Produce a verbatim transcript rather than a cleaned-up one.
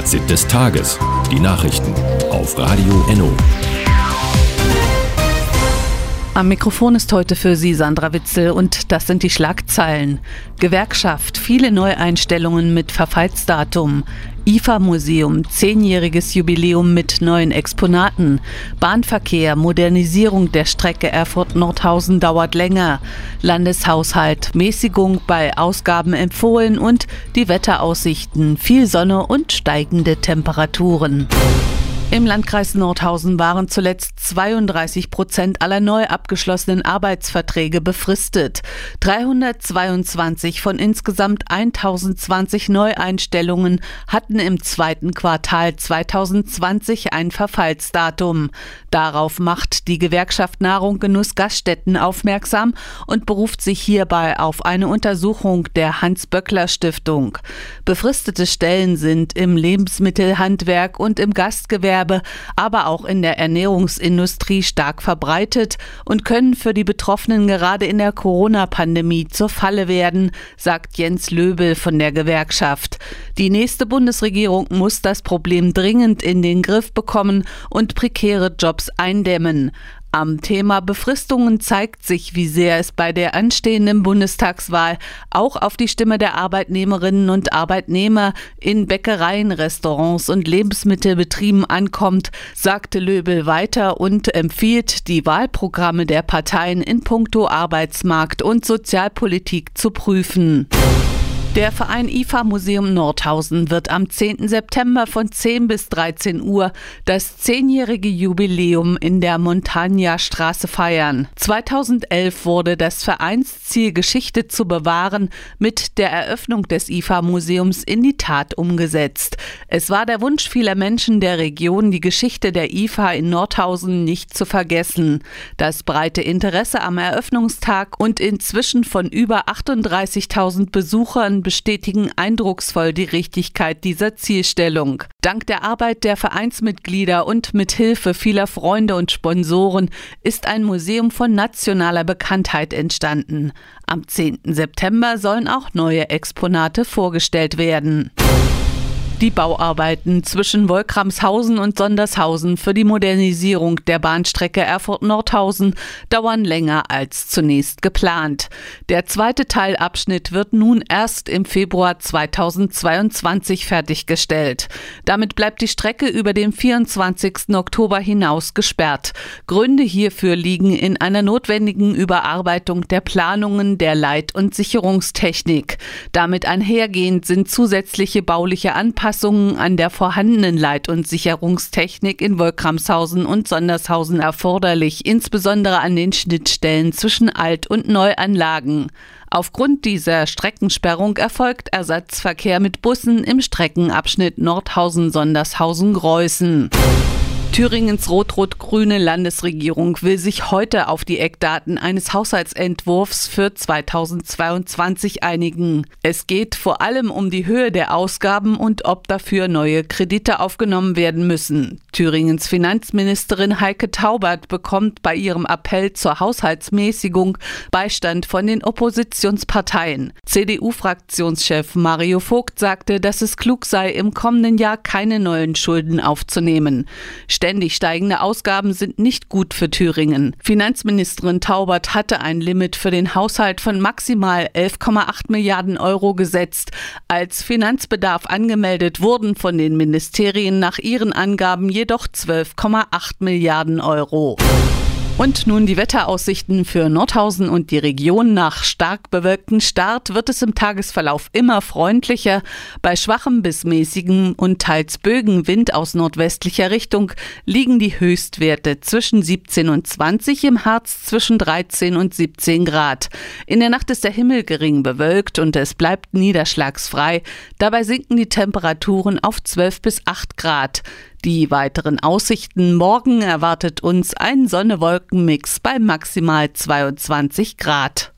Fazit des Tages. Die Nachrichten auf Radio Enno. Am Mikrofon ist heute für Sie Sandra Witzel und das sind die Schlagzeilen. Gewerkschaft, viele Neueinstellungen mit Verfallsdatum. I F A-Museum, zehnjähriges Jubiläum mit neuen Exponaten. Bahnverkehr, Modernisierung der Strecke Erfurt-Nordhausen dauert länger. Landeshaushalt, Mäßigung bei Ausgaben empfohlen und die Wetteraussichten, viel Sonne und steigende Temperaturen. Im Landkreis Nordhausen waren zuletzt zweiunddreißig Prozent aller neu abgeschlossenen Arbeitsverträge befristet. dreihundertzweiundzwanzig von insgesamt tausendzwanzig Neueinstellungen hatten im zweiten Quartal zweitausendzwanzig ein Verfallsdatum. Darauf macht die Gewerkschaft Nahrung Genuss Gaststätten aufmerksam und beruft sich hierbei auf eine Untersuchung der Hans-Böckler-Stiftung. Befristete Stellen sind im Lebensmittelhandwerk und im Gastgewerbe, aber auch in der Ernährungsindustrie stark verbreitet und können für die Betroffenen gerade in der Corona-Pandemie zur Falle werden, sagt Jens Löbel von der Gewerkschaft. Die nächste Bundesregierung muss das Problem dringend in den Griff bekommen und prekäre Jobs eindämmen. Am Thema Befristungen zeigt sich, wie sehr es bei der anstehenden Bundestagswahl auch auf die Stimme der Arbeitnehmerinnen und Arbeitnehmer in Bäckereien, Restaurants und Lebensmittelbetrieben ankommt, sagte Löbel weiter und empfiehlt, die Wahlprogramme der Parteien in puncto Arbeitsmarkt und Sozialpolitik zu prüfen. Der Verein I F A-Museum Nordhausen wird am zehnten September von zehn bis dreizehn Uhr das zehnjährige Jubiläum in der Montagna-Straße feiern. zweitausendelf wurde das Vereinsziel, Geschichte zu bewahren, mit der Eröffnung des I F A-Museums in die Tat umgesetzt. Es war der Wunsch vieler Menschen der Region, die Geschichte der I F A in Nordhausen nicht zu vergessen. Das breite Interesse am Eröffnungstag und inzwischen von über achtunddreißigtausend Besuchern bestätigen eindrucksvoll die Richtigkeit dieser Zielstellung. Dank der Arbeit der Vereinsmitglieder und mit Hilfe vieler Freunde und Sponsoren ist ein Museum von nationaler Bekanntheit entstanden. Am zehnten September sollen auch neue Exponate vorgestellt werden. Die Bauarbeiten zwischen Wolkramshausen und Sondershausen für die Modernisierung der Bahnstrecke Erfurt-Nordhausen dauern länger als zunächst geplant. Der zweite Teilabschnitt wird nun erst im Februar zweitausendzweiundzwanzig fertiggestellt. Damit bleibt die Strecke über den vierundzwanzigsten Oktober hinaus gesperrt. Gründe hierfür liegen in einer notwendigen Überarbeitung der Planungen der Leit- und Sicherungstechnik. Damit einhergehend sind zusätzliche bauliche Anpassungen an der vorhandenen Leit- und Sicherungstechnik in Wolkramshausen und Sondershausen erforderlich, insbesondere an den Schnittstellen zwischen Alt- und Neuanlagen. Aufgrund dieser Streckensperrung erfolgt Ersatzverkehr mit Bussen im Streckenabschnitt Nordhausen-Sondershausen-Greußen. Thüringens rot-rot-grüne Landesregierung will sich heute auf die Eckdaten eines Haushaltsentwurfs für zweitausendzweiundzwanzig einigen. Es geht vor allem um die Höhe der Ausgaben und ob dafür neue Kredite aufgenommen werden müssen. Thüringens Finanzministerin Heike Taubert bekommt bei ihrem Appell zur Haushaltsmäßigung Beistand von den Oppositionsparteien. C D U-Fraktionschef Mario Vogt sagte, dass es klug sei, im kommenden Jahr keine neuen Schulden aufzunehmen. Ständig steigende Ausgaben sind nicht gut für Thüringen. Finanzministerin Taubert hatte ein Limit für den Haushalt von maximal elf Komma acht Milliarden Euro gesetzt. Als Finanzbedarf angemeldet wurden von den Ministerien nach ihren Angaben jedoch zwölf Komma acht Milliarden Euro. Und nun die Wetteraussichten für Nordhausen und die Region. Nach stark bewölktem Start wird es im Tagesverlauf immer freundlicher. Bei schwachem bis mäßigem und teils böigem Wind aus nordwestlicher Richtung liegen die Höchstwerte zwischen siebzehn und zwanzig, im Harz zwischen dreizehn und siebzehn Grad. In der Nacht ist der Himmel gering bewölkt und es bleibt niederschlagsfrei. Dabei sinken die Temperaturen auf zwölf bis acht Grad. Die weiteren Aussichten: Morgen erwartet uns ein Sonne-Wolken-Mix bei maximal zweiundzwanzig Grad.